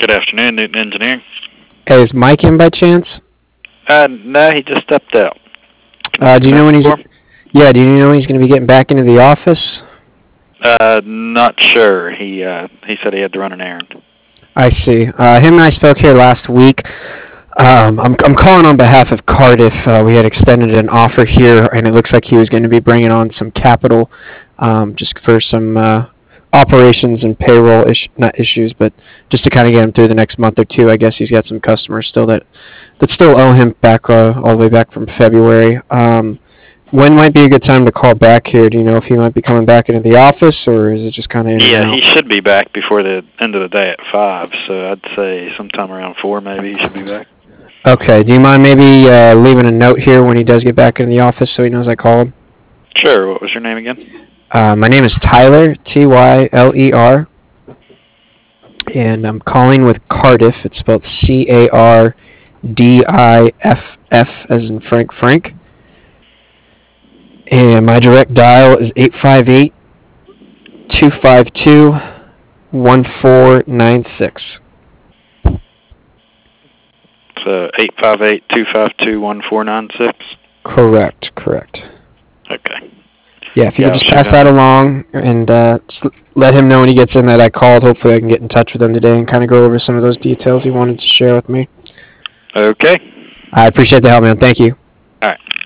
Good afternoon, Newton Engineering. Hey, is Mike in by chance? No, he just stepped out. Do you know when he's? Yeah, do you know when he's going to be getting back into the office? Not sure. He said he had to run an errand. I see. Him and I spoke here last week. I'm calling on behalf of Cardiff. We had extended an offer here, and it looks like he was going to be bringing on some capital, just for some operations and payroll not issues, but just to kind of get him through the next month or two. I guess he's got some customers still that still owe him back all the way back from February. When might be a good time to call back here? Do you know if he might be coming back into the office, or is it just kind of in and out? Yeah, he should be back before the end of the day at 5, so I'd say sometime around 4 maybe he should be back. Okay, do you mind maybe leaving a note here when he does get back into the office so he knows I called? Sure, what was your name again? My name is Tyler, Tyler, and I'm calling with Cardiff. It's spelled Cardiff as in Frank. And my direct dial is 858-252-1496. So 858-252-1496? Correct. Okay. Yeah, if you could just pass that along and just let him know when he gets in that I called. Hopefully I can get in touch with him today and kind of go over some of those details he wanted to share with me. Okay. I appreciate the help, man. Thank you. All right.